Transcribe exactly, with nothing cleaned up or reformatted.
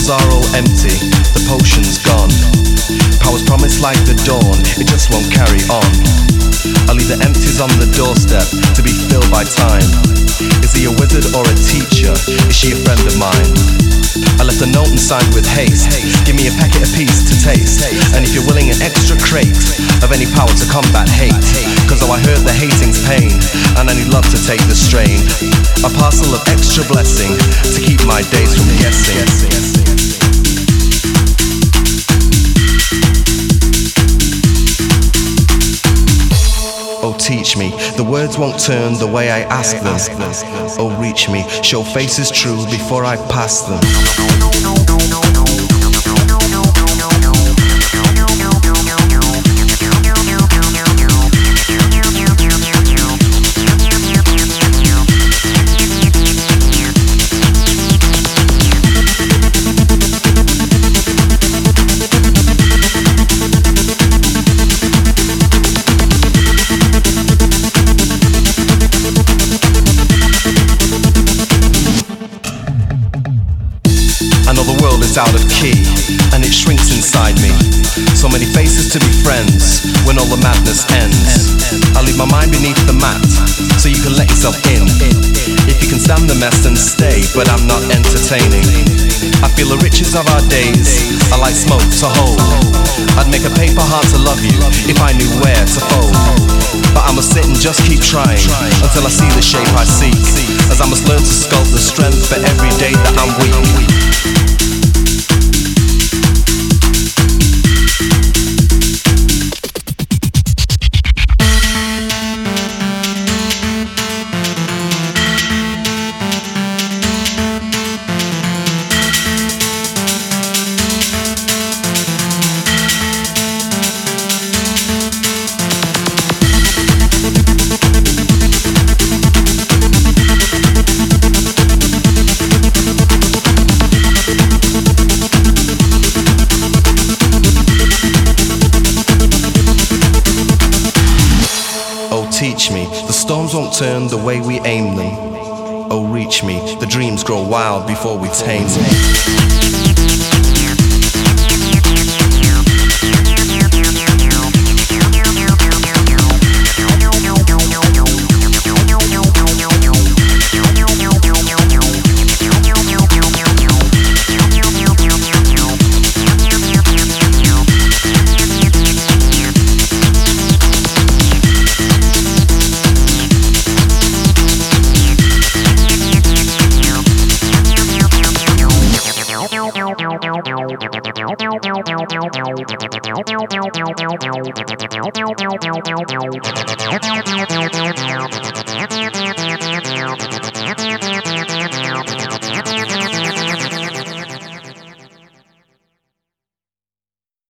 bottles are all empty, the potion's gone. Power's promised like the dawn, it just won't carry on. I leave the empties on the doorstep to be filled by time. Is he a wizard or a teacher? Is she a friend of mine? I left a note and signed with haste. Give me a packet apiece to taste, and if you're willing, an extra crate of any power to combat hate. Cause though I heard the hating's pain, and I need love to take the strain, a parcel of extra blessing to keep my days from guessing. Oh, teach me, the words won't turn the way I ask them. Oh, reach me, show faces true before I pass them. Out of key, and it shrinks inside me. So many faces to be friends when all the madness ends. I leave my mind beneath the mat so you can let yourself in. If you can stand the mess, then stay, but I'm not entertaining. I feel the riches of our days are like smoke to hold. I'd make a paper heart to love you if I knew where to fold. But I must sit and just keep trying until I see the shape I seek, as I must learn to sculpt the strength for every day that I'm weak. Teach me, the storms won't turn the way we aim them. Oh, reach me, the dreams grow wild before we tame them. Thank you.